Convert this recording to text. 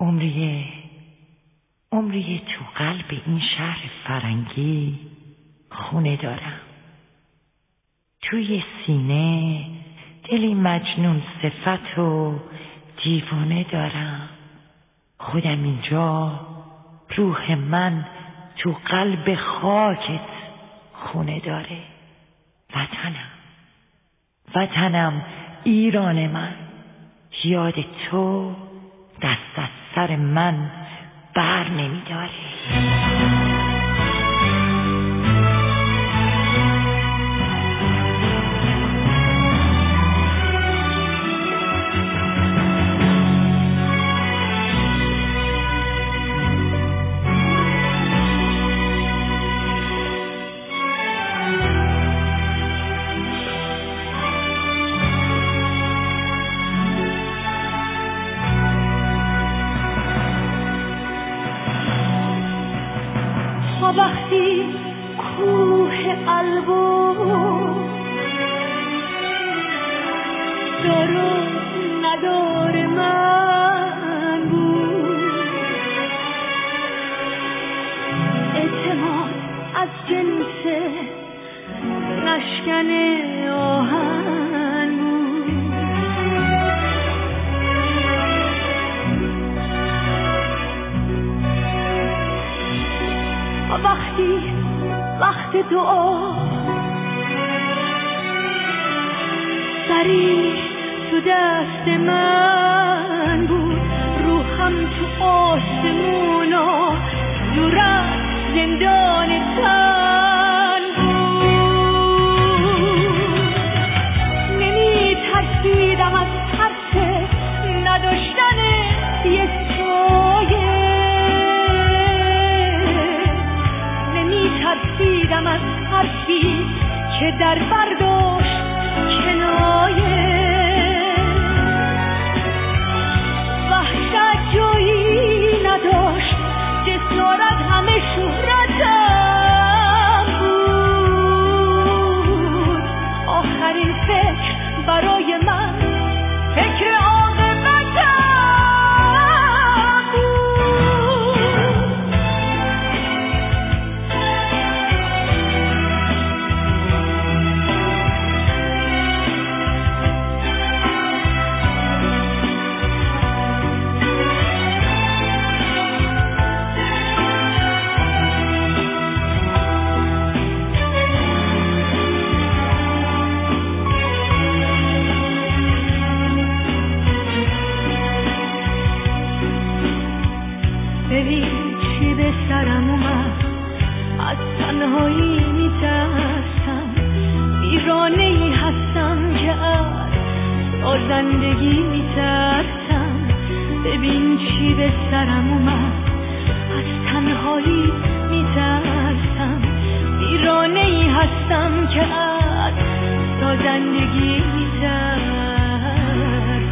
عمری تو قلب این شهر فرنگی خونه دارم. توی سینه دلی مجنون صفت و دیوانه دارم. خودم اینجا، روح من تو قلب خاکت خونه داره. وطنم ایران من، یاد تو دست از سر من بر نمیداره. وقتی کوه البرز دار و ندار من بود، اعتماد از جنس نشکن آهن بود. وقتی وقت دعا سری تو دست من بود، روحم تو آسمونا دور از زندان تن بود. نمی ترسیدم از ترس نداشتن یه سایه، ترسیدم از حرفی که در برداشت کنایه. وحشت جایی نداشت، جسارت همه شهرتم بود. آخرین فکر برای من فکر ببین چی به سرم اومد، از تنهایی میترسم، ویرانه‌ای هستم که از سازندگی میترسم. ببین چی به سرم اومد، از تنهایی میترسم، ویرانه‌ای هستم که از سازندگی میترسم.